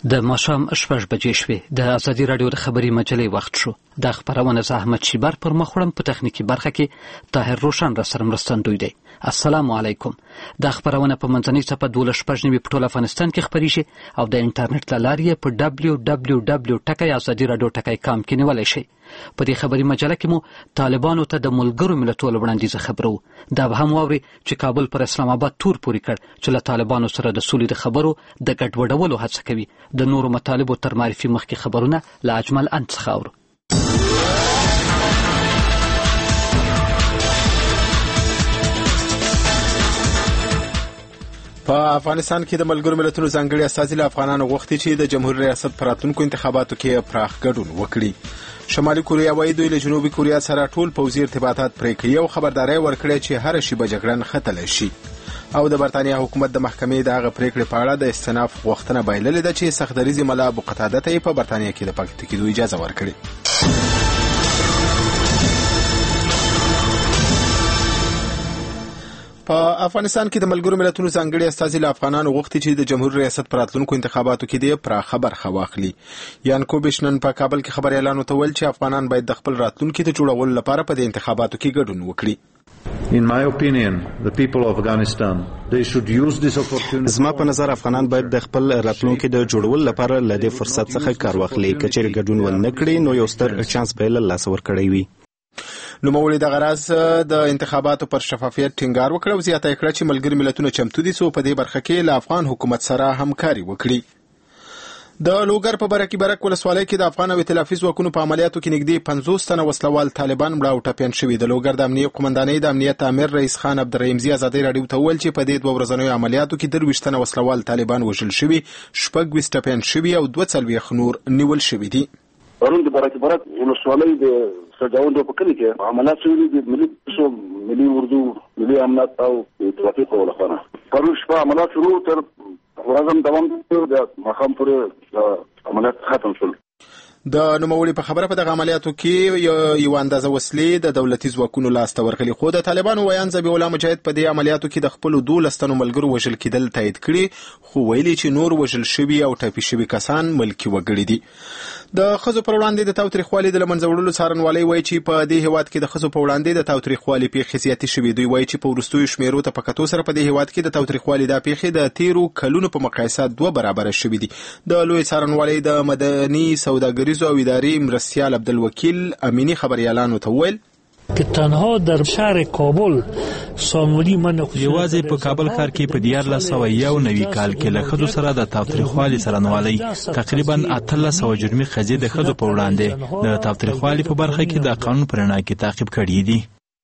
د ماښام 6 بجې شوې. د ازادي راډیو د خبري مجلې وخت شو. د خبرونه احمد شیبر پر مخ وړم، په تخنیکی برخه کې طاهر روشن را سره مرستندوی دی. السلام علیکم. د خبرونه په منځنۍ صفحه 12 په ټول افغانستان کې خبريږي او د انټرنیټ له لارې په www.azadiradio.com کې نیولای شئ. په دې خبري مجله کې مو طالبانو ته د ملګرو ملتونو وړاندیز خبرو. دا به هم واوري چې کابل پر اسلام آباد تور پوري کړ چې له طالبانو سره د سولې د خبرو د ګډوډولو هڅه کوي. د نورو مطالبو تر معرفي مخکې خبرونه له اجمل انت خاور. په افغانستان کې د ملګرو ملتونو ځانګړي استازي له افغانانو غوښتي چې د جمهوریت ریاست پر راتلونکو انتخاباتو کې پراخ ګډون وکړي. شمالي کوریا وايي دوی له جنوبي کوریا سره ټول پوځي ارتباطات پرې کوي او خبرداري ورکړي چې هر شی به جګړه ختله شي. او د برتانیا حکومت د محکمې د هغه پریکړې په اړه د استئناف غوښتنه بایللې ده چې سختدریزي ملا ابو قتاده ته په برتانیا کې د پاتې کېدو اجازه ورکړي. په افغانستان کې د ملګرو ملتونو ځانګړي استازي له افغانانو غوښتي چې د جمهوریت ریاست پر راتلونکو انتخاباتو کې د پراخه برخه واخلي. یان کوبیش نن په کابل کې خبري اعلان وکړ چې افغانان باید د خپل راتلونکي د جوړولو لپاره په انتخاباتو کې ګډون وکړي. In my opinion, the people of Afghanistan, they should use this opportunity. زما په نظر افغانان باید د خپل راتلونکي د جوړولو لپاره له دې فرصت څخه کار واخلي. کچېر ګډون ونه کړي نو یو ستر چانس به له لاس ورکړی وي. نو مولوی د غراز د انتخاباتو پر شفافیت ټینګار وکړ او زیاته کړه چې ملګری ملتونه چمتو دي سو په دې برخه کې له افغان حکومت سره همکاري وکړي. د لوګر په برک ولسوالۍ کې د افغان او ائتلافي ځواکونو په عملیاتو کې نږدې 50 تنه وسلوال طالبان مړه او ټپيان شوي. د لوګر د امنیت قومندانۍ د امنیت امیر رئیس خان عبدالرحیمزی ازادي راډیو ته ویل چې په دې 2 ورځنیو عملیاتو کې 23 تنه وسلوال طالبان وژل شوي، 26 ټپيان شوي او 42 نور نیول شوي دي. پرون د برک ولسوالۍ د سجاوند په کلی کې عملیات شوي دي. ملي اردو ملي امنیت او ائتلافي قومونه پرون شپه عملیات شروع تر ورځم دوام د مخام پورې عملیات ختم شول. د نوموړي په خبره په دغه عملیاتو کې یو اندازه وسلې د دولتي ځواکونو لاسته ورغلي، خو د طالبانو ویان ذبیح الله مجاهد په دې عملیاتو کې د خپل 12 تنو ملګرو وژل کېدل تایید کړي، خو ویلي چې نور وژل شوي او ټپي شوي کسان ملکي وګړي دي. د خزو پر وړاندې د تاوتریخوالي د لمنځه وړلو څارنوالۍ وایي چې په دې هیواد کې د خزو په وړاندې د تاوتریخوالي پیښې زیاتې شوي. دوی وایي چې په وروستیو شمیرو ته په کتو سره په دې هیواد کې د تاوتریخوالي د پیښې د 13 کلونو په مقایسه 2 برابر شوي دي. د لوی څارنوالۍ د مدني سوداګریزو او اداري مرستیال عبدالوکیل امینی خبري اعلان وکړ که تنها در شهر کابل سامولی من یوازې په کابل ښار کې په 1991 کال کې له ښځو سره د تاوتریخوالي څارنوالۍ تقریبا 1300 جرمي ښځې د ښځو په وړاندې د تاوتریخوالي په برخه کې د قانون پر رڼا کې تعقیب کړي دي.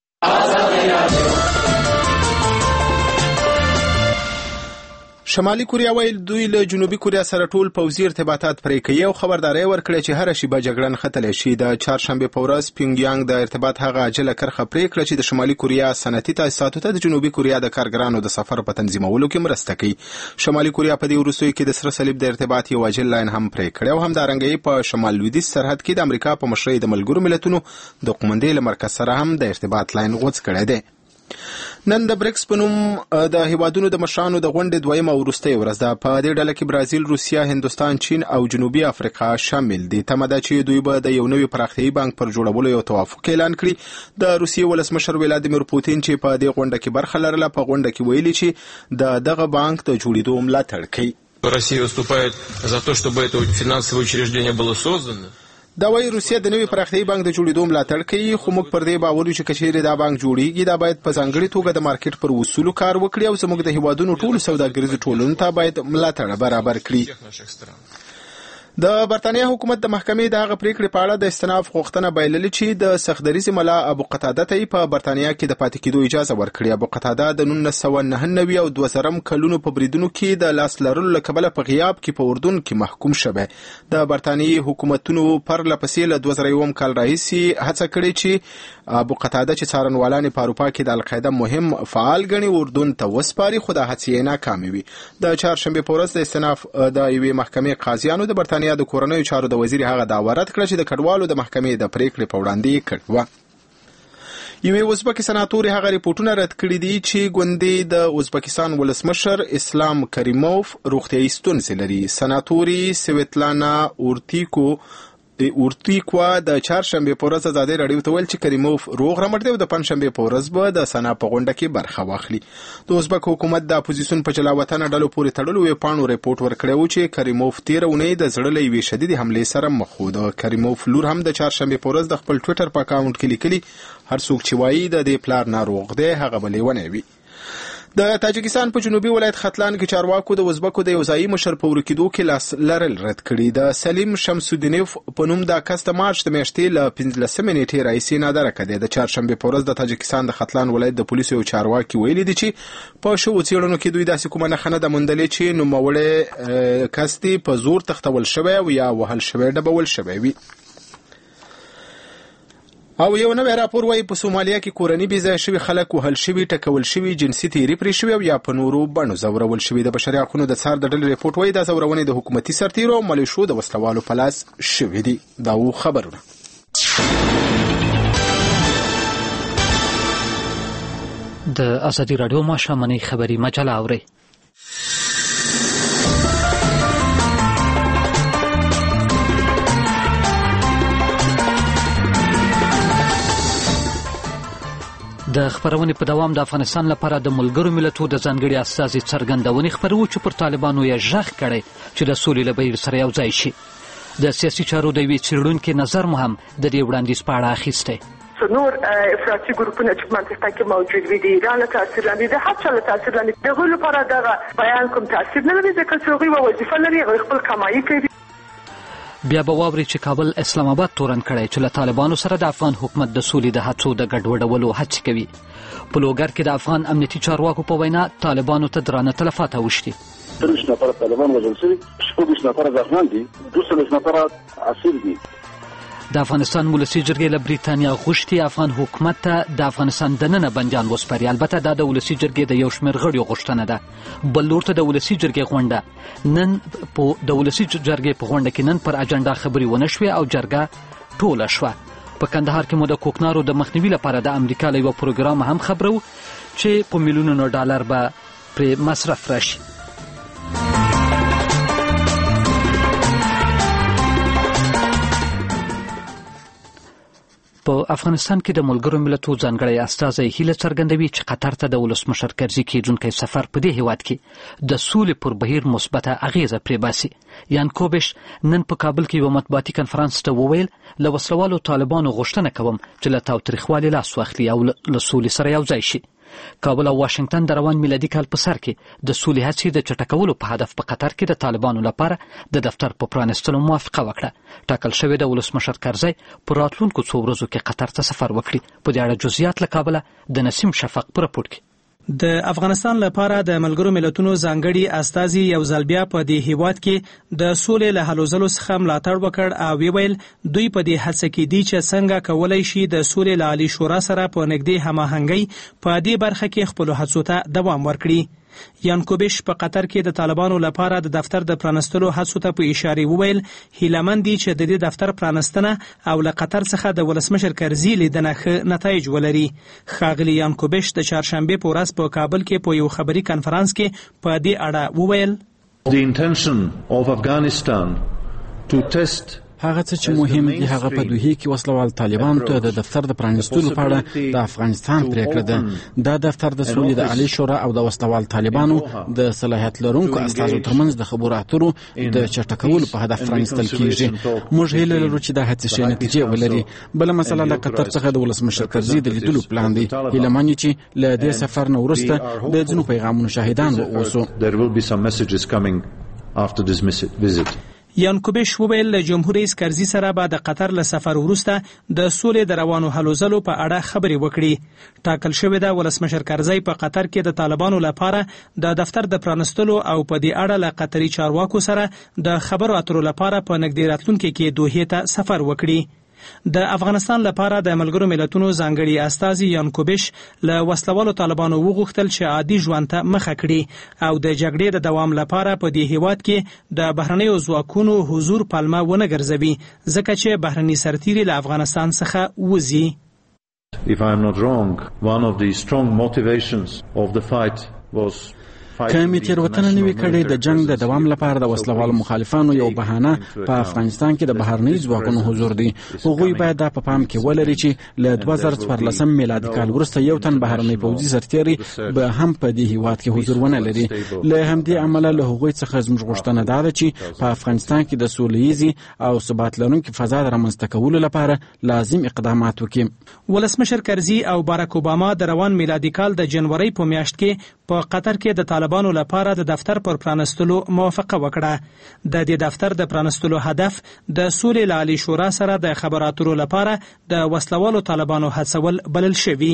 شمالي کوریا ویل دوی له جنوبي کوریا سره ټول پوځي ارتباطات پرې کوي او خبرداري ورکړي چې هر شی به جګړه ختلې شي. د چهارشنبه په ورځ پیونګیانګ د ارتباط هغه عاجله کرخه پرې کړه چې د شمالي کوریا صنعتي تاسیساتو ته د جنوبي کوریا د کارګرانو د سفر په تنظیمولو کې مرسته کوي. شمالي کوریا په دې وروستیو کې د سره صلیب د ارتباط یو عاجل لاین هم پرې کړ او هم دارنګي په شمال لویدیځ سرحد کې د امریکا په مشرۍ د ملګرو ملتونو د قومندې مرکز سره هم د ارتباط لاین غوڅ کړی دی. نن د بریکس په نوم د هیوادونو د مشرانو د غونډې دویمه وروستۍ ورځ ده. په دې ډله کې برازیل، روسیا، هندوستان، چین او جنوبي افریقا شامل دي. تمه ده چې دوی به د یو نوي پراختیایي بانک پر جوړولو یو توافق اعلان کړي. د روسیې ولسمشر ولادیمیر پوتین چې په دې غونډه کې برخه لرله په غونډه کې ویلي چې دغه بانک د جوړېدو ملاتړ کوي. Россия выступает за то, чтобы это финансовое учреждение было создано. دا وایي روسیا د نوي پراختیایي بانک د جوړېدو ملاتړ کوي، خو موږ پر دې باور یو چې کچېرې دا بانک جوړیږي دا باید په ځانګړي توګه د مارکیټ پر اصولو کار وکړي او زموږ د هیوادونو ټولو سوداګریزو ټولنو ته باید ملاتړ برابر کړي. د برتانیا حکومت د محکمې د هغه پریکړې په اړه د استئناف غوښتنه بایللې چې د سختدریزي ملا ابو قتاده ته په برتانیا کې د پاتې کېدو اجازه ورکړي. ابو قتاده د 1999 او 2000 کلونو په بریدونو کې د لاس لرلو له کبله په غیاب کې په اردن کې محکوم شوی. د برتانیې حکومتونو پر لپسې له 2001 کال راهیسې هڅه کړې چې ابو قتاده چې څارنوالان په اروپا کې د القاعده مهم فعال ګڼي اردن ته وسپاري، خو د هڅې ناکامې وي. د چهارشنبه په ورځ د استئناف د یوې محکمې قاضیانو د برتانیا د کورنیو چارو د وزیر هغه دعوت کړ چې د کډوالو د محکمې د پریکړې په وړاندې کړ. یوې ازبکي سناتورې هغه ریپورټونه رد کړي دي چې ګوندې د ازبکستان ولسمشر اسلام کریموف روغتیایي ستونزې لري. سناتوري سویتلانا اورتیکوا د چهارشنبې په ورځ ازادي راډیو ته ویل چې کریموف روغ رمټ دی او د پنځشنبې په ورځ به د سنا په غونډه کې برخه واخلي. د ازبک حکومت د اپوزیسیون په جلاوطن ډلو پورې تړلو ویبپاڼو ریپورت ورکړی و چې کریموف تېره اونۍ د زړه له یوې شدیدې حملې سره مخ و. د کریموف لور هم د چهارشنبې په ورځ د خپل ټویټر په اکاونټ کې لیکلي هر څوک چې وایي د دې پلار ناروغ دی هغه به لیونی وي. د تاجکستان په جنوبي ولایت ختلان کې چارواکو د ازبکو د یو ځایي مشر په ورکېدو کې لاس لرل رد کړي. د سلیم شمسودینوف په نوم د کس د مارچ د میاشتې له 15 نیټې راهیسې نادرکه دی. د چهارشنبې په ورځ د تاجکستان د ختلان ولایت د پولیسو یو چارواکي ویلي دي چې په شوو څېړنو کې دوی داسې کومه نښه نه ده موندلې چې نوموړی کس دی په زور تښتول شوی او یا وهل شوی ډبول شوی وي. او یو نوی راپور وایي په سومالیا کې کورني بېځایه شوي خلک وهل شوي، ټکول شوي، جنسي تیري پرې شوي او یا په نورو بڼو ځورول شوي. د بشري حقونو د څار د ډلې ریپورټ وایي دا ځورونې د حکومتي سرتیرو او ملیشو د وسلوالو په لاس شوي دي. دا و خبرونه. د ازادي راډیو ماښامنۍ خبري مجله اورئ. د خبرونې په دوام د افغانستان لپاره د ملګرو ملتونو د ځانګړي استازي څرګندونې خپرو چې پر طالبانو یې غږ کړی چې د سولې له بهیر سره یو ځای شي. د سیاسي چارو د یوې څېړونکي نظر مو هم د دې وړاندیز په اړه اخیستی. نور افراطي ګروپونه چې منطقه کې موجود وي د ایران له تاثیر لاندې د هر چا له تاثیر لاندې د هغوی لپاره دغه بیان کوم تاثیر نه لري ځکه چې هغوی یوه وظیفه لري، هغوی خپل کمایي کوي. بیا به واوري چې کابل اسلام آباد تورن کړی چې له طالبانو سره د افغان حکومت د سولې د هڅو د ګډوډولو هڅې کوي. په لوګر کې د افغان امنیتي چارواکو په وینا طالبانو ته درانه تلفات اوښتي. 30 نفر طالبان وژل شوي، 40 نفر زخمیان دي، 200 نفر اسیر دي. د افغانستان ولسي جرګې له بریتانیا غوښتي افغان حکومت ته د افغانستان دننه بندیان وسپاري. البته دا د ولسي جرګې د یو شمېر غړیو غوښتنه ده. بل لور ته د ولسي جرګې غونډه نن د ولسي جرګې په غونډه کې نن پر اجنډا خبرې ونه شوې او جرګه ټوله شوه. په کندهار کې مو د کوکنارو د مخنیوي لپاره د امریکا له یوه پروګرام هم خبرو چې په میلیونونو ډالر به پرې مصرف راشي. په افغانستان کې د ملګرو ملتونو ځانګړی استازی هیله څرګندوي چې قطر ته د ولسمشر کرزي کېدونکی سفر په دې هیواد کې د سولې پر بهیر مثبته اغیزه پرې باسي. یان کوبش نن په کابل کې یوه مطبوعاتي کنفرانس ته وویل له وسلوالو طالبانو غوښتنه کوم چې له تاوتریخوالي لاس واخلي او له سولې سره یو ځای شي. کابل او واشنگټن د روان میلادي کال په سر کې د سولې هڅې د چټکولو په هدف په قطر کې د طالبانو لپاره د دفتر په پرانستلو موافقه وکړه. ټاکل شوې د ولسمشر کرزي په راتلونکو څو ورځو کې قطر ته سفر وکړي. په دې اړه جزئیات له کابله د نسیم شفق په راپور کې. د افغانستان لپاره د ملګرو ملتونو ځانګړي استازي یو ځل بیا په دې هیواد کې د سولې له هلو ځلو څخه ملاتړ وکړ او ویل دوی په دې هڅه کې دي چې څنګه کولای شي د سولې له عالی شورا سره په نږدې هماهنګۍ په دې برخه کې خپل هڅو ته دوام ورکړي. یان کوبش په قطر کې د طالبانو لپاره د دفتر د پرانستلو هڅو ته په اشاره وویل هیلهمند دي چې د دې دفتر پرانستنه او له قطر څخه د ولسمشر کرزي لیدنه ښه نتایج ولري. ښاغلي یان کوبش د چهارشنبې په ورځ په کابل کې په یو خبري کنفرانس کې په دې اړه وویل The intention of Afghanistan to test هغه څه چې مهم دي هغه په دوحې کې وسلوال طالبانو ته د دفتر د پرانیستلو په اړه د افغانستان پریکړه ده. دا دفتر د سولې د عالی شورا او د وسلوال طالبانو د صلاحیت لرونکو استازو ترمنځ د خبرو اترو د چټکولو په هدف پرانیستل کیږي. موږ هیله لرو چې دا هڅې ښې نتیجې ولري. بله مسله له قطر څخه د ولسمشر کرزي د لیدلو پلان دی. هیلهمن یو چې له دې سفر نه وروسته د ځینو پیغامونو شاهدان واوسو. There will be some messages coming after this visit. یان کوبش وویل له جمهور رئیس کرزي سره به د قطر له سفر وروسته د سولې د روانو هلو ځلو په اړه خبرې وکړي. ټاکل شوې ده ولسمشر کرزي په قطر کې د طالبانو لپاره د دفتر د پرانستلو او په دې اړه له قطري چارواکو سره د خبرو اترو لپاره په نږدې راتلونکي کې دوحې ته سفر وکړي. د افغانستان لپاره د ملګرو ملتونو ځانګړي استازي یان کوبش له وسلوالو طالبانو وغوښتل چې عادي ژوند ته مخه کړي او د جګړې د دوام لپاره په دې هیواد کې د بهرنیو ځواکونو حضور پلمه ونه ګرځوي ځکه چې بهرني سرتیري له افغانستان څخه وځي. If I am not wrong, one of the strong motivations of the fight was که مې تېروتنه نه وي کړې د جنگ د دوام لپاره د وسلوالو مخالفانو یو بهانه په افغانستان کې د بهرنۍ ځواکونو حضور دی. هغوی باید دا په پام کې ولري چې له 2014 میلادي کال وروسته یو تن بهرنۍ پوځي سرتېری به هم په دې هیواد کې حضور ونه لري. له همدې امله له هغوی څخه زموږ غوښتنه دا ده چې په افغانستان کې د سولهییزې او ثبات لرونکي فضا د رامنځته کولو لپاره لازم اقدامات وکړي. ولسمشر کرزي او باراک اوباما د روان میلادي کال د جنورۍ په میاشت کې په قطر کې د طالبانو لپاره د دفتر پر پرانستلو موافقه وکړه. د دې دفتر د پرانستلو هدف د سولې له عالي شورا سره د خبرو اترو لپاره د وسلوالو طالبانو هڅول بلل شوي.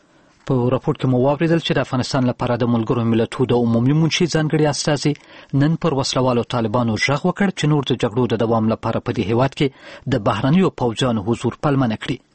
په راپور کې مو واوریدل چې د افغانستان لپاره د ملګرو ملتونو د عمومي منشي ځانګړي استازي نن پر وسلوالو طالبانو غږ وکړ چې نور د جګړو د دوام لپاره په دې هیواد کې د بهرنیو پوځیانو حضور پلمه نه کړي.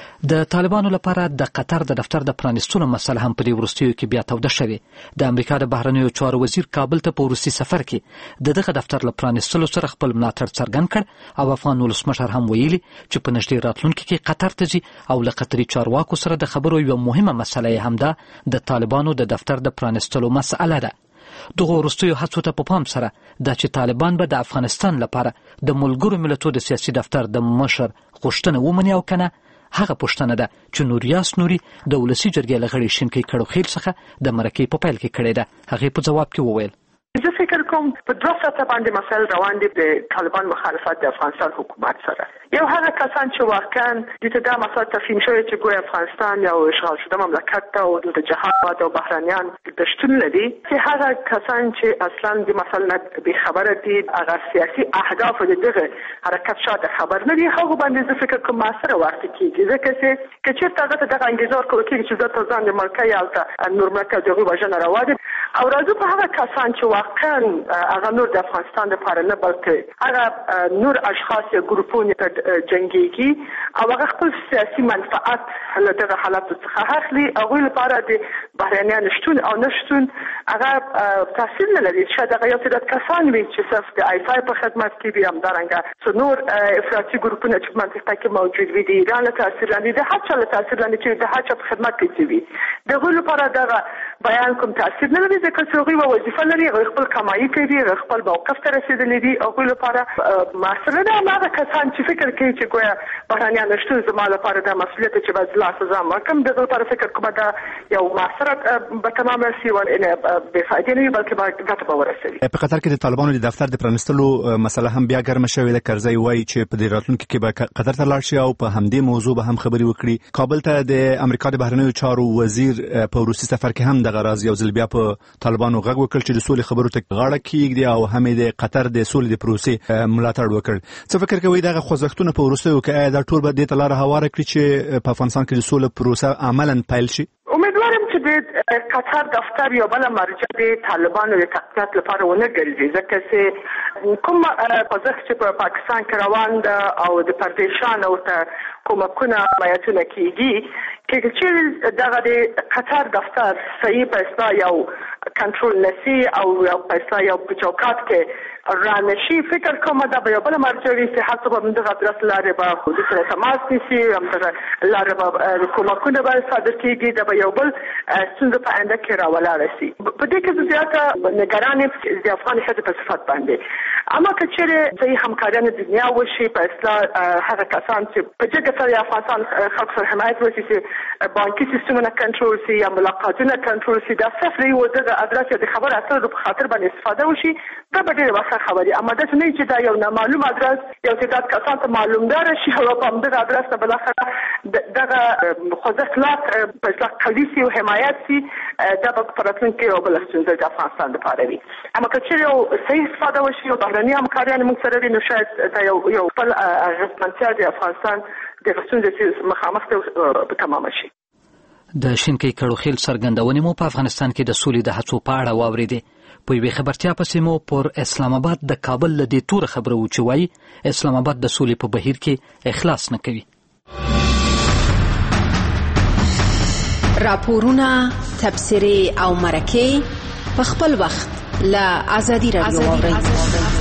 د طالبانو لپاره د قطر د دفتر د پرانستلو مسله هم په دې وروستیو کې بیا توده شوې. د امریکا د بهرنیو چارو وزیر کابل ته په وروستي سفر کې د دغه دفتر له پرانستلو سره خپل ملاتړ څرګند کړ او افغان ولسمشر هم ویلي چې په نږدې راتلونکي کې قطر ته ځي او له قطري چارواکو سره د خبرو یوه مهمه مسله یې همدا د طالبانو د دفتر د پرانستلو مسله ده. دغه وروستیو هڅو ته په پام سره دا چې طالبان به د افغانستان لپاره د ملګرو ملتونو د سیاسي دفتر د مشر غوښتنه ومني او کنه هغه پوښتنه ده چې نوریاس نوري د ولسي جرګې له غړي شینکۍ کړوخیل څخه د مرکې په پیل کې کړې ده. هغې په ځواب کې وویل زه فکر کوم په دوه سطحه باندې مسایل روان دي د طالبان مخالفت د افغانستان حکومت سره. یو هغه کسان چې واقعا د دا مسایل تفهیم شوی چې ګویا افغانستان یو اشغال شده مملکت ته او د جهاد او بهرانیان د شتون لري چې هغه کسان چې اصلا د مسایل نه بې خبره دي هغه سیاسي اهداف د دغه حرکت شاته خبر نه دي هغه باندې زه فکر کوم موثره واقع کېږي ځکه چې چېرته هغه ته دغه انګېزه ورکول کېږي چې زه تر ځان د ملکه هلته نور ملکه د هغوی وژنه روا ده او راځو په هغه کسان چې واقعا هغه نور د افغانستان لپاره نه بلکې هغه نور اشخاص یا ګروپونه جنګيږي او هغه خپل سیاسي منفعت له دغه حالت څخه اخلي هغوی لپاره د بهرنیانو شتون او نشتون هغه تاثیر نه لري. شاید هغه یو تعداد کسان وي چې صرف د آیفای په خدمت کې وي همدارنګه څو نور افراطي ګروپونه چې په منطقه کې موجود وي د ایران له تاثیر لاندې د هر چا له تاثیر لاندې چې د هر چا په خدمت کې وي د هغوی لپاره دغه بیان کوم تاثیر نه لري ځکه چې هغوی به وظیفه لري هغوی خپل کمایي کوي خپل موقف ته رسېدلي دي هغوی لپاره مسله ده هماغه کسان چې فکر کوي چې ګویا بهرنیان شتون زما لپاره دا مسؤلیت چې باید لاس ځان ورکړم دغه لپاره فکر کوم دا یو معصره به تمامه سي ول بې فایدې نه وي بلکې باید ګټه به ورسوي. په قطر کې د طالبانو د دفتر د پرانستلو مسله هم بیا ګرمه شوې ده. کرزی وایي چې په دې راتلونکي کې به قطر ته لاړ شي او په همدې موضوع به هم خبرې وکړي. کابل ته د امریکا د بهرنیو چارو وزیر په وروستي سفر کې هم دغه راز یو ځل بیا په طالبانو غږ وکړ چې د سولې خبرو ته غاړه کېږدي او هم د قطر د سولې د پروسې ملاتړ وکړ. څه فکر کوي دغه خوځښتونه په وروستیو کې دا ټول به دې ته لاره هواره کړي چې په افغانستان کې د سولې پروسه عملاً پیل شي؟ امیدوارم چې د قطر دفتر یو بل مرجع د طالبانو د تقویت لپاره ونه ګرځي ځکه چې کوم خوځښت چې په پاکستان کې روان ده او د پردیشانو ته کومکونه حمایتونه کېږي چې دغه د قطر دفتر صحیح په اصلاح یو کنټرول نشي او یو په اصلاح یو په چوکاټ کې رانشي فکر کوم دا به یو بل مرجع وي چې هڅه به دغه ادرس لارې به خودي سره تماس نیسي همدغه لارې به کومکونه به صادر کېږي دا به یو بل ستونزه په آینده کې راولاړه شي. په دې کې زیاته نگران د افغان ښځې په صفت باندې اما که چېرې صحیح همکاریانو دنیا وشي په اصلاح هغه کسان چې په جګه سره افغانستان خلکو سره حمایت وشي چې بانکي سیستمونه کنټرول شي یا ملاقاتونه کنټرول شي دا صفر یو دغه ادرس یا د خبر اترو په خاطر باندې استفاده وشي دا به ډېره وخت خبري اما دا نه چې دا یو نامعلوم ادرس یو تعداد کسان ته معلوم دار شي او په همدغه ادرس ته بالاخره دغه خوځښت په اصلاح قوي سي او حمایت سي دا به په راتلونکي کې یو بل ستونزه د افغانستان لپاره وي. اما که چېرې یو صحیح استفاده وشي او بهرني همکاریان موږ سره وي نو شاید دا یو خپل اغېزمنتیا د افغانستان د ستونزې مخامخ ته تمامه شي. د شینکۍ کړوخیل څرګندونې مو په افغانستان کې د سولې د هڅو په اړه واورېدې. په یوې خبرتیا پسې مو پر اسلام آباد د کابل له دې توره خبره و چې وایي اسلام آباد د سولې په بهیر کې اخلاص نه کوي. راپورونه، تبصرې او مرکې په خپل وخت له ازادي راډیو واورئ.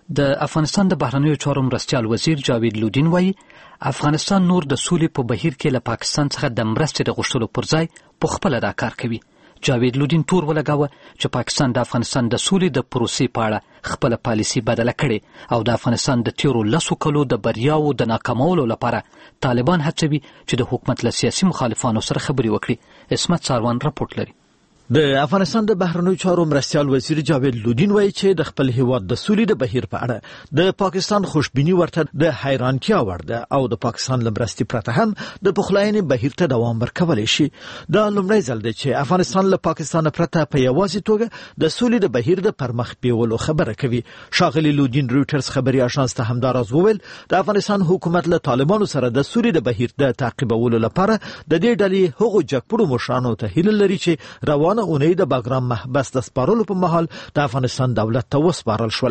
د افغانستان د بهرنیو چارو مرستیال وزیر جاوید لودین وایي افغانستان نور د سولې په بهیر کې له پاکستان څخه د مرستې د غوښتلو پر ځای په خپله دا کار کوي. جاوید لودین تور ولګاوه چې پاکستان د افغانستان د سولې د پروسې په اړه خپله پالیسي بدله کړې او د افغانستان د تیرو 10 کلو د بریاو د ناکامولو لپاره طالبان هڅوي چې د حکومت له سیاسي مخالفانو سره خبرې وکړي. عصمت ساروان رپورټ لري. د افغانستان د بهرنیو چارو مرستیال وزیر جاوید لودین وایي چې د خپل هیواد د سولې د بهیر په اړه د پاکستان خوشبیني ورته د حیرانتیا وړ ده او د پاکستان له مرستې پرته هم د پخلاینې بهیر ته دوام ورکولی شي. دا لومړی ځل دی چې افغانستان له پاکستان پرته په یوازې توګه د سولې د بهیر د پرمخ بیولو خبره کوي. ښاغلي لودین رویټرز خبري اژانس ته همداراز وویل د افغانستان حکومت له طالبانو سره د سولې د بهیر د تعقیبولو لپاره د دې ډلې هغو جګپړو مشرانو ته هیله لري چې روانه اونۍ د باګرام محبس د سپارلو په مهال د افغانستان دولت ته وسپارل شول.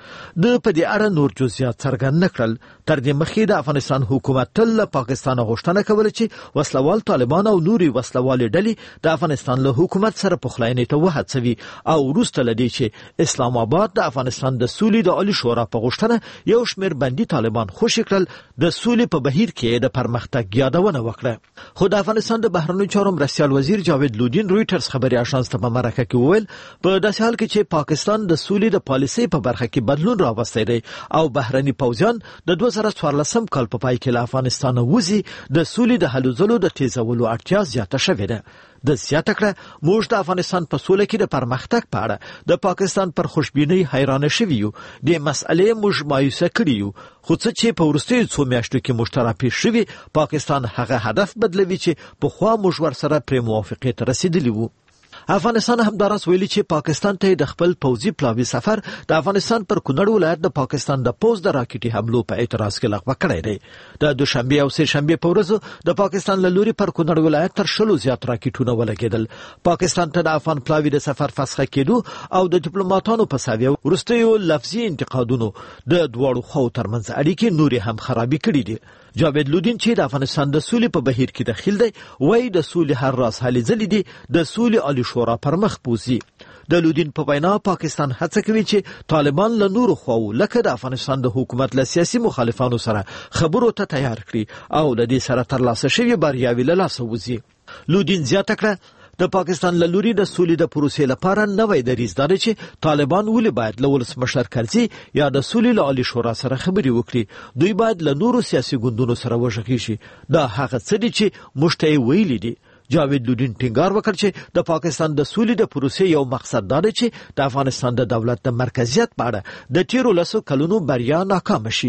د په دې اړه نور جزئیات څرګند نه کړل. تر دې مخکې د افغانستان حکومت تل له پاکستان غوښتنه کوله چې وسلوال طالبان او نوري وسلوالې ډلې د افغانستان له حکومت سره پخلاینې ته وهڅوي او وروسته لدی چې اسلام آباد د افغانستان د سولې د عالی شورا په غوښتنه یو شمېر بندي طالبان خوشي کړل د سولې په بهیر کې د پرمختګ یادونه وکړه. خو د افغانستان د بهرنیو چارو مرستیال وزیر جاوید لودین رویټرز خبري اژانس په مرکه کې وویل په داسې حال کې چې پاکستان د سولې د پالیسۍ په برخه کې بدلون راوستی دی او بهرني پوځیان د 2014 کال په پای کې له افغانستان وځي د سولې د هلو ځلو د تیزولو اړتیا زیاته شوې ده. د زیاته کړه موږ د افغانستان په سوله کې د پرمختګ په اړه د پاکستان پر خوشبینۍ حیرانه شوي یو. د مسئلې موږ مایوسه کړي یو خو څه چې په وروستیو څو میاشتو کې موږ ته راپېښ شوي پاکستان هغه هدف بدلوي چې پخوا موږ ورسره پرې موافقې ته رسېدلي وو. افغانستان همداراز ویلي چې پاکستان ته د خپل پوځي پلاوي سفر د افغانستان پر کونړ ولایت د پاکستان د پوځ د راکټي حملو په اعتراض کې لغوه کړی دی. د دوشنبه او سه شنبه په ورځ د پاکستان له لوري پر کونړ ولایت تر 100 زیات راکټونه ولګېدل. پاکستان ته د افغان پلاوي د سفر فسخه کېدو او د ډیپلوماټانو په ساویه وروستیو لفظي انتقادونو د دواړو خواو ترمنځ اړیکې نورې هم خرابې کړې دي. جاوید لودین چې د افغانستان د سولې په بهیر کې دخیل دی وایي د سولې هر راز هلې ځلې دي د سولې عالی شورا پر مخ بوزي. د لودین په وینا پاکستان هڅه کوي چې طالبان له نورو خواو لکه د افغانستان د حکومت له سیاسي مخالفانو سره خبرو ته تیار کړي او د دې سره ترلاسه شوي بریاوې له لاسه وځي. لودین زیاته کړه د پاکستان له لوري د سولې د پروسې لپاره نوی دریځ دا دی چې طالبان ولې باید له ولسمشر کرزي یا د سولې له عالی شورا سره خبرې وکړي. دوی باید له نورو سیاسي ګوندونو سره وغږیږي شي. دا هغه څه دي چې موږ ته یې ویلي دي. جاوید لودین ټینګار وکړ چې د پاکستان د سولې د پروسې یو مقصد دا دی چې د افغانستان د دولت د مرکزیت په اړه د تیرو 10 کلونو بریا ناکام شي.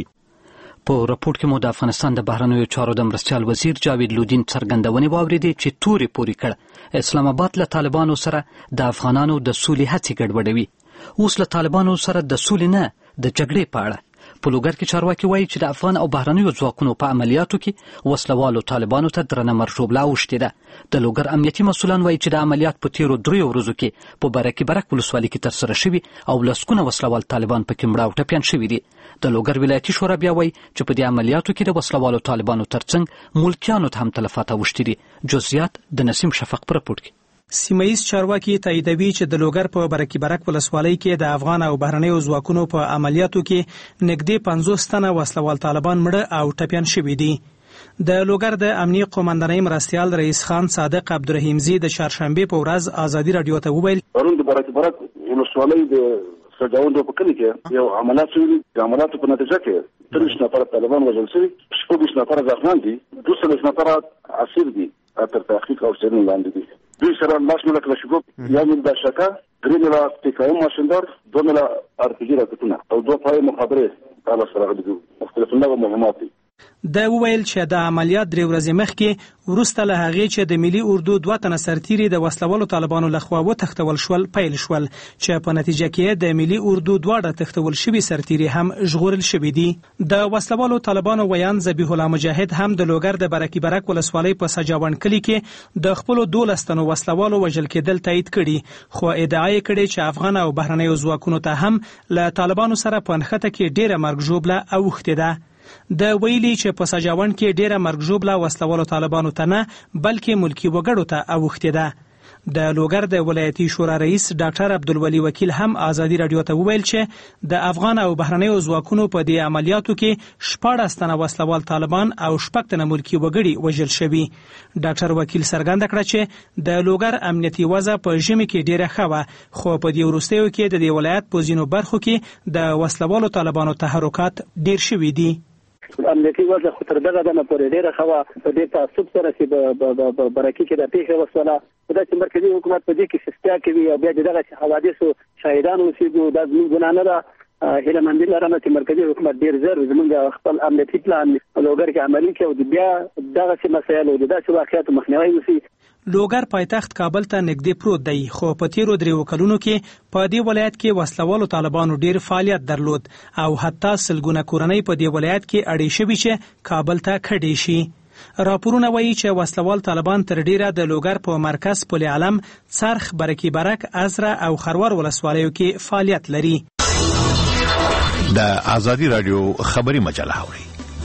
په راپورټ کې مو د افغانستان د بهرنیو چارو د مرستیال وزیر جاوید لودین څرګندونې واورېدې چې تورې پورې کړ اسلام آباد له طالبانو سره د افغانانو د سولې هڅې ګډوډوي. اوس له طالبانو سره د سولې نه د جګړې په اړه په لوګر کې چارواکي وایي چې د افغان او بهرنیو ځواکونو په عملیاتو کې وسلوالو طالبانو ته درنه مرژوبله اوښتې ده. د لوګر امنیتي مسؤلان وایي چې د عملیات په تیرو 3 ورځو کې په برکي برک ولسوالۍ کې ترسره شوي او لسګونه وسلوال طالبان پکې مړه او ټپیان شوي دي. د لوګر ولایتي شورا بیا وایي چې په دې عملیاتو کې د وسلوالو طالبانو ترڅنګ ملکیانو ته هم تلفات اوښتي دي. جزئیات د نسیم شفق په راپورټ کې. سیمه‌ییز چارواکي تاییدوي چې د لوګر په برکي برک ولسوالۍ کې د افغان او بهرنیو ځواکونو په عملیاتو کې نږدې 50 تنه وسلوال طالبان مړه او ټپیان شوي دي. د لوګر د امنیي قومندانۍ مرستیال رئیس خان صادق عبدالرحیمزي د چهارشنبه په ورځ ازادي رادیو ته وویل پرون د برکي برک ولسوالۍ د سجاوندو په کلی کې یو عملیات شوی. د عملیاتو په نتیجه کې 30 نفر طالبان وژل شوي، 20 نفر زخمیان دي، 200 نفر اسیر دي تر تحقیق او څېړنې لاندې دي. دوی سره لاس مله کلاشینکوف، یو مل داشکا، 3 مله تکایم ماشیندار، 2 مله ارپیجي راکټونه او 2 پای مخابرې تاسو سره غوډي مختلف نوع مهمات دي. دا وویل چې د عملیات 3 ورځې مخکې وروسته له هغې چې د ملي اردو 2 تنه سرتیري د وسلوالو طالبانو لخوا وتښتول شول پیل شول چې په نتیجه کې د ملي اردو 2 تښتول شوي سرتیري هم ژغورل شوي دي. د وسلوالو طالبانو ویان ذبیح الله مجاهد هم د لوګر د برکي برک ولسوالۍ په سجاوند کلي کې د خپل 12 تنو وسلوالو وژل کېدل تایید کړي، خو ادعا یې کړې چې افغان او بهرنیو ځواکونو ته هم له طالبانو سره په نښته کې ډېره مرګ ژوبله اوښتې ده. د ویلي چې په سجاوند کې ډېره مرګ ژوبله وسلوالو طالبانو ته نه بلکې ملکي وګړو ته اوښتې ده. د لوګر د ولایتي شورا رئیس ډاکټر عبدالولي وکیل هم ازادي رادیو ته وویل چې د افغان او بهرنیو ځواکونو په دې عملیاتو کې 14 تنه وسلوال طالبان او 6 تنه ملکي وګړي وژل شوي. ډاکټر وکیل څرګنده کړه چې د لوګر امنیتي وضع په ژمي کې ډیره ښه وه، خو په دې وروستیو کې د دې ولایت په ځینو برخو کې د وسلوالو طالبانو تحرکات ډیر شوي دي. امنیتي وضع خو تر دغه دمه پورې ډېره ښه وه. په دې تعصب سره چې برکي کې د پیښې وسوله، دا چې مرکزي حکومت په دې کې سستا کوي او بیا د دغه حوادثو شاهدان اوسېږو، دا زموږ ګناه نه ده. هیله مندي لرم چې مرکزي حکومت ډېر ژر زموږ خپل امنیتي پلان لوګر کې عملي کړي او بیا دغسې مسایل او داسې واقعیاتو مخنیوی وشي. لوګر پایتخت کابل ته نږدې پروت دی، خو په تیرو 3 کلونو کې په دې ولایت کې وسلوالو طالبانو ډیر فعالیت درلود او حتی سلګونه کورنۍ په دې ولایت کې اړې شوي چې کابل ته کډې شي. راپورونه وایي چې وسلوال طالبان تر ډیره د لوګر په مرکز پل علم، څرخ، برکي برک، ازره او خروار ولسوالیو کې فعالیت لري. د ازادي رادیو خبري مجله اوري.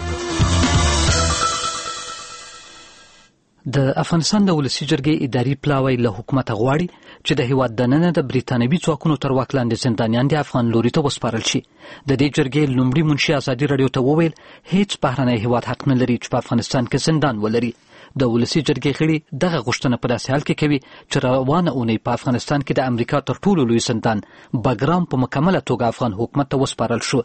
د افغانستان د ولسي جرګې اداري پلاوی له حکومت غواړي چې د هیواد دننه د بریتانوي ځواکونو تر واک لاندې زندانیان د افغان لوري ته وسپارل شي. د دې جرګې لومړي منشي ازادي رادیو ته وویل هیڅ بهرنی هیواد حق نه لري چې په افغانستان کې زندان ولري. د ولسي جرګې غړي دغه غوښتنه په داسې حال کې کوي چې روانه اونۍ په افغانستان کې د امریکا تر ټولو لوی زندان بګرام په مکمله توګه افغان حکومت ته وسپارل شو.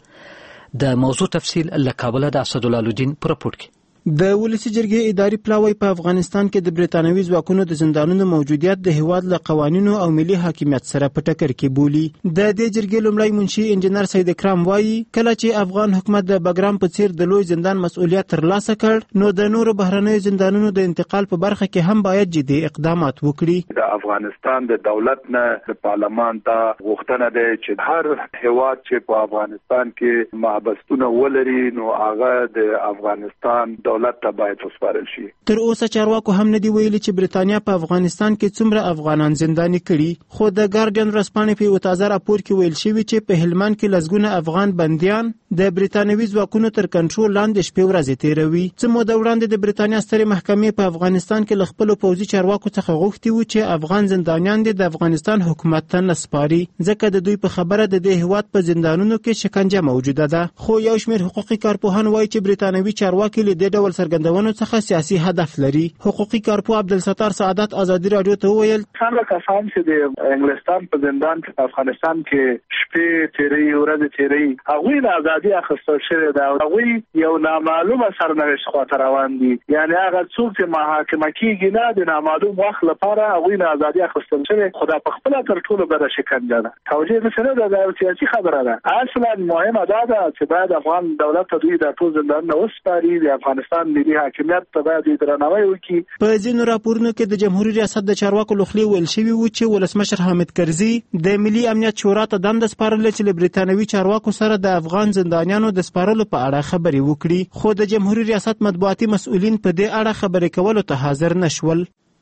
د موضوع تفصیل له کابل د اسدالله الدین په راپور کې. د ولسي جرګې اداري پلاوی په افغانستان کې د بریتانوي ځواکونو د زندانونو موجودیت د هیواد له قوانینو او ملي حاکمیت سره په ټکر کې بولي. د دې جرګې لومړی منشي انجنیر سید اکرام وایي کله چې افغان حکومت د بګرام په څیر د لوی زندان مسؤلیت ترلاسه کړ، نو د نورو بهرنیو زندانونو د انتقال په برخه کې هم باید جدي اقدامات وکړي. د افغانستان د دولت نه د پارلمان ته غوښتنه ده چې هر هیواد چې په افغانستان کې محبسونه ولري نو هغه د افغانستان دولت ته باید وسپارل شي. تر اوسه چارواکو هم نه دی ویلي چې بریتانیا په افغانستان کې څومره افغانان زنداني کړي، خو د ګارډین ورځپاڼې په یو تازه راپور کې ویل شوي چې په هلمند کې لسګونه افغان بندیان د بریتانوي ځواکونو تر کنټرول لاندې شپې ورځې تیروي. څه موده وړاندې د بریتانیا سترې محکمې په افغانستان کې له خپلو پوځي چارواکو څخه غوښتي وو چې افغان زندانیان د افغانستان حکومت ته نه سپاري، ځکه د دوی په خبره د دې هیواد په زندانونو کې شکنجه موجوده ده. خو یو شمېر حقوقي کارپوهان وایي چې بریتانوي چارواکي له دې ډول څرګندونو څخه سیاسي هدف لري. حقوقي کارپو عبدالستار سعادت ازادي رادیو ته وویل څنګه کسان چې د انګلستان په زندان کې په افغانستان کې شپې تیري ورځې تیري هغوی له ازادي اخیستل شوې ده، هغوی یو نامعلومه سرنوشت خواته روان دي. یعنی هغه څوک چې محاکمه کیږي نه د نامعلوم وخت لپاره هغوی له ازادي اخیستل شوې، خو دا په خپله تر ټولو بده شکنجه ده. توجیه داسې نه ده، دا سیاسي خبره ده. اصلا مهمه دا ده چې باید افغان دولت ته دوی دا ټول زندانونه وسپاري، د افغانستان ملي حاکمیت ته باید درناوی وکړي. په ځینو راپورونو کې د جمهوریت ریاست د چارواکو لخوا ویل شوي و چې ولسمشر حامد کرزي د ملي امنیت شورا ته دنده سپارلې چې له بریتانوي چارواکو سره د افغان زندانیانو د سپارلو په اړه خبرې وکړي، خو د جمهوریت ریاست مطبوعاتي مسؤلین په دې اړه خبرې کولو ته حاضر نشول.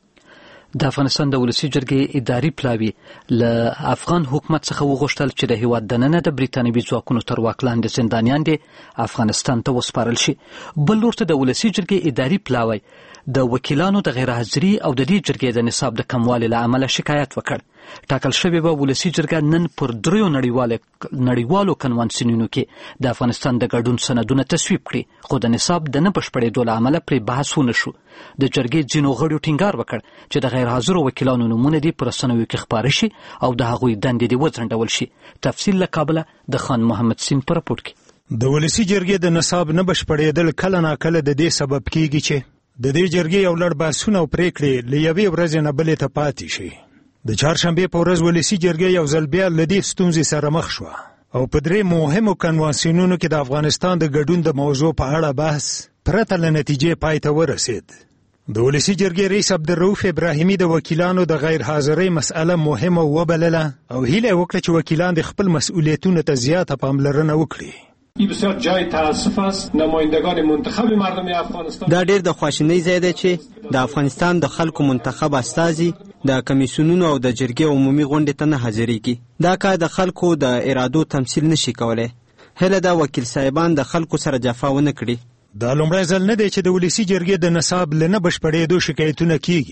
د افغانستان د ولسي جرګې اداري پلاوی له افغان حکومت څخه وغوښتل چې د هیواد دننه د بریتانوي ځواکونو تر واک لاندې زندانیان دي افغانستان ته وسپارل شي. بل لورته د ولسي جرګې اداري پلاوی د وکیلانو د غیر حاضري او د دې جرګې د نصاب د کموالي له امله شکایت وکړ. ټاکل شوې به ولسي جرګه نن پر 3 نړیوالو کنوانسیونونو کې د افغانستان د ګډون سندونه تصویب کړي، خو د نصاب د نه بشپړېدو له امله پرې بحث ونه شو. د جرګې ځینو غړو ټینګار وکړ چې د غیر حاضرو وکیلانو نومونه دې په رسنیو کې خپاره شي او د هغوی دندې دې وځنډول شي. تفصیل له کابله د خان محمد سین په راپور کې. د ولسي جرګې د نصاب نه بشپړېدل کله ناکله د دې سبب کیږي چې د دې جرګې یو لړ بحثونه او پریکړې له یوې ورځې نه بلې ته پاتې شي. د چهارشنبې په ورځ ولسي جرګې یو ځل بیا له دې ستونزې سره مخ شوه او په 3 مهمو کنوانسیونونو کې د افغانستان د ګډون د موضوع په اړه بحث پرته له نتیجې پای ته ورسید. د ولسي جرګې رئیس عبدالرؤف ابراهیمي د وکیلانو د غیر حاضرۍ مسأله مهمه وبلله او هیله وکړه چې وکیلان د خپل مسؤلیتونو ته زیاته پاملرنه وکړي. این بسیار جای تاسف است نمایندگان منتخب مردم افغانستان. دا ډیر د خواشینۍ ځای دی چې د افغانستان د خلکو منتخب استازي د کمیسیونونو او د جرګې عمومي غونډې ته نه حاضرېږي. دا کار د خلکو د ارادو تمثیل نشي کولی. هله دا وکیل صاحبان د خلکو سره جفا ونه کړي. دا لومړی ځل نه دی چې د ولسي جرګې د نصاب له نه بشپړېدو شکایتونه کیږي.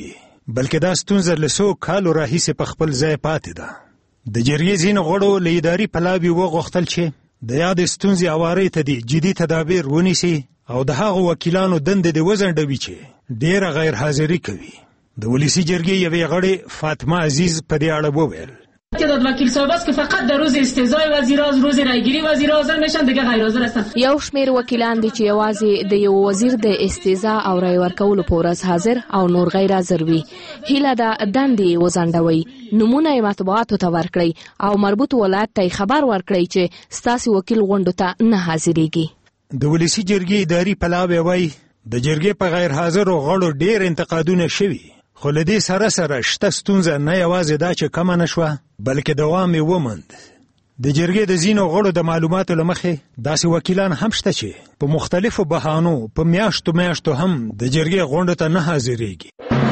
بلکې دا ستونزه له څو کالو راهیسې په خپل ځای پاتې ده. د جرګې ځینو غړو له اداري پلاوي وغوښتل چې د یادې ستونزې هوارۍ ته دې جدي تدابیر ونیسي او د هغو وکیلانو دندې دې وځنډوي چې ډېره غیر حاضري کوي. د ولسي جرګې یوې غړې فاطمه عزیز په دې اړه وویل تعداد وکیل صاحب است که فقط در روز استعزای وزیراز، روز رایگیری وزیر حاضر میشن، دیگه غیر حاضر هستن. یو شمیر وکیلان دي چې یوازې د یو وزیر د استعزا او رای ورکولو په ورځ حاضر او نور غیر حاضر وي. هیله ده دندې وځنډوي، نمونه مطبوعاتو ته ورکړي او مربوط ولایت ته خبر ورکړي چې ستاسو وکیل غونډو ته نه حاضرېږي. د ولسي جرګې اداري پلاوی وایي د جرګې په غیر حاضرو غړو ډېر انتقادونه شوي، خو له دې سره سره شته ستونزه نه یوازې دا چې کمه نه شوه بلکې دوام یې وموند. د جرګې د ځینو غړو د معلوماتو له مخې داسې وکیلان هم شته چې په مختلفو بهانو په میاشتو هم د جرګې غونډو ته نه حاضرېږي.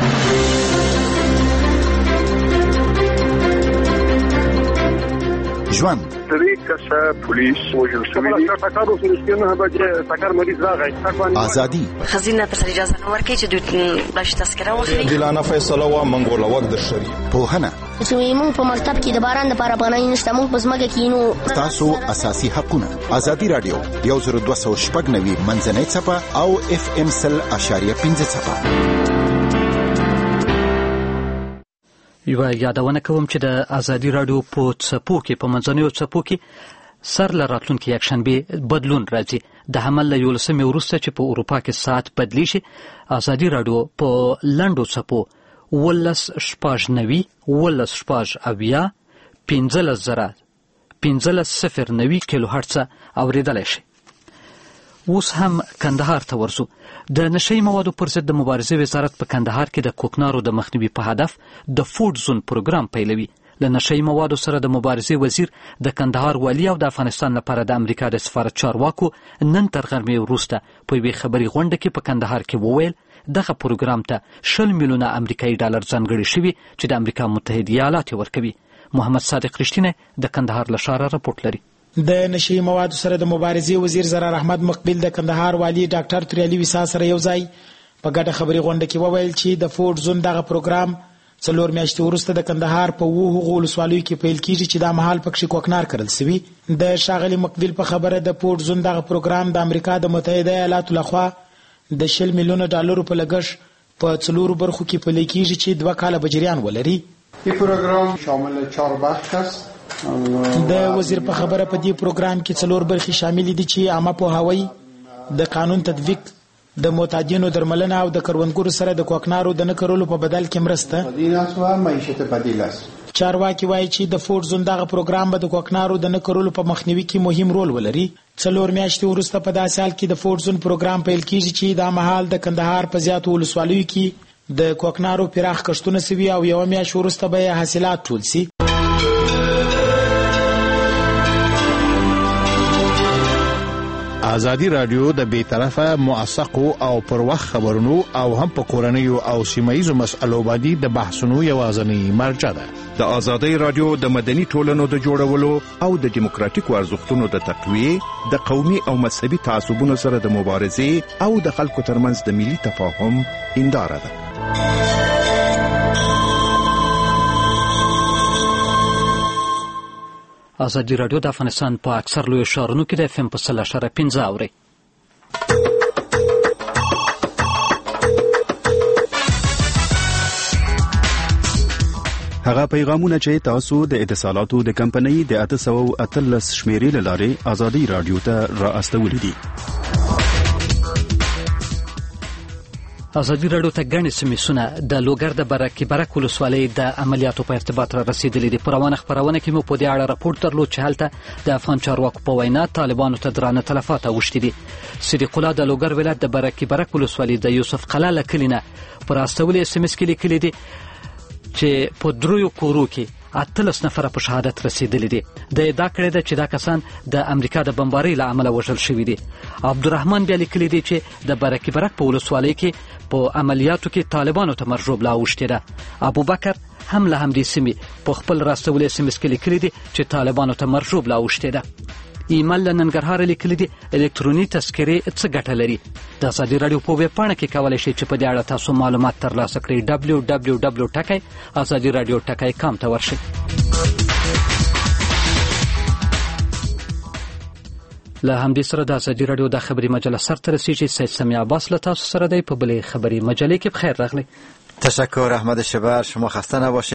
ژوند پولیس وژل شوی دی. ټاکارو سره نه بجې ټاکار مریض راغی. ازادي خزینه پر اجازه نه ورکړي چې دوی باش تذکره واخلي. دلانه فیصله وا منګول وخت در شری پوهنه چې موږ په مکتب کې د باران لپاره پناه نشته، موږ په ځمکه کې نو تاسو اساسي حقونه. ازادي رادیو 102.9 منځنۍ صفه او FM 100.5 صفه. یو یادونه کوم چې د ازادي رادیو په څپو کې په منځنیو څپو کې سر له راتلونکي یکشنبه بدلون راځي. د حمل له 11 وروسته چې په اروپا کې ساعت بدلی شي، ازادي رادیو په لنډو څپو 1590 کیلو هرتز اوریدلای شي. اوس هم کندهار ته ورسو. د نشئی موادو پر ضد د مبارزې وزارت په کندهار کې د کوکنارو د مخنیوي په هدف د فود زون پروګرام پیلوي. له نشئی موادو سره د مبارزې وزیر د کندهار والی او د افغانستان لپاره د امریکا د سفارت چارواکو نن تر غرمې وروسته په یوې خبري غونډه کې په کندهار کې وویل دغه پروګرام ته 20 میلیونه امریکایي ډالر ځانګړي شوي چې د امریکا متحده ایالات ورکوي. محمد صادق رښتینی د کندهار له ښاره راپورټ لري. د نشئی موادو سره د مبارزې وزیر زرار احمد مقبل د کندهار والی ډاکټر تریالي وسا سره یو ځای په ګډه خبري غونډه کې وویل چې د فود زون دغه پروګرام 4 میاشتې وروسته د کندهار په وو ولسوالیو کې پیل کیږي چې د مهال پکښې کوکنار کړل شوی. د شاغلي مقبل په خبره د فود زون دغه پروګرام د امریکا د متحده ایالاتو لخوا د 20 میلیونه ډالرو په لګښت په 4 برخو کې پلي کیږي چې 2 کاله به جریان ولري. این پروګرام شامل 4 بخش است. د وزیر په خبره په دې پروګرام کې 4 برخې شامل دي چې عامه پوهاوی، د قانون تطبیق، د معتادینو درملنه او د کروندګرو سره د کوکنارو د نه کرلو په بدل کې مرسته. معیشت بدیل است. چارواکي وایي چې د فود زون دغه پروګرام به د کوکنارو د نه کرلو په مخنیوي کې مهم رول ولري. 4 میاشتې وروسته په داسې حال کې د فود زون پروګرام پیل کیږي چې د مهال د کندهار په زیاتو ولسوالیو کې د کوکنارو پراخ کښتونه سوي او یو میاشت وروسته به حاصلات ټول سي. ازادي رادیو د بیطرفه موثقو او پر وخت خبرونو او هم په کورنیو او سیمایي مسألو باندې د بحثونو یوازنی مرجع ده. د ازادي رادیو د مدني ټولنو د جوړولو او د دیموکراتیکو ارزښتونو د تقویه، د قومي او مذهبي تعصبونو سره د مبارزې او د خلکو ترمنځ د ملي تفاهم هنداره ده. ازادي رادیو د افغانستان په اکثر لوی ښارونو کې د FM په 100.5 اوري. هغه پیغامونه چې تاسو د اتصالاتو د کمپنۍ د 813 شمیرې له لارې ازادي رادیو ته رااستولې دي. ازادي رادیو ته ګڼې سمیسونه د لوګر د برک ولسوالۍ د عملیاتو په ارتباط را رسیدلي دي. په روانه خپرونه کې مو په دې اړه راپورټ درلود چې هلته د افغان چارواکو په وینا طالبانو ته درانه تلفات اوښتي دي. صدیق الله د لوګر ولایت د برک ولسوالۍ د یوسف قلعه له کلي نه پر راستولې SMS کې لیکلي دي چې په 3 کورو کې 18 نفر په شهادت رسیدلي دي. د ادعا کړې ده چې دا کسان د امریکا د بمبارۍ له امله وژل شوي دي. عبدالرحمن بیا لیکلي دي چې د برک په ولسوالۍ کې په عملیاتو کې طالبانو ته مرجوب لا اوښتې ده. ابوبکر هم له همدې سیمې په خپل راستولې SMS کې لیکلي دي چې طالبانو ته مرجوب لا اوښتې ده. ایمیل له ننګرهار لیکلي دي الکتروني تذکرې څه ګټه لري. د ازادي راډیو په ویب پاڼه کې کولی شئ چې په دې اړه تاسو معلومات ترلاسه کړئ. www.azadiradio.com ته ورشئ. له همدې سره د ازادي راډیو د خبري مجله سرته رسیږي. سید سمیع عباس له تاسو سره دی په بلې خبري مجلې کې. بخیر راغلی. تشکر احمد شبر، شما خسته نباشید.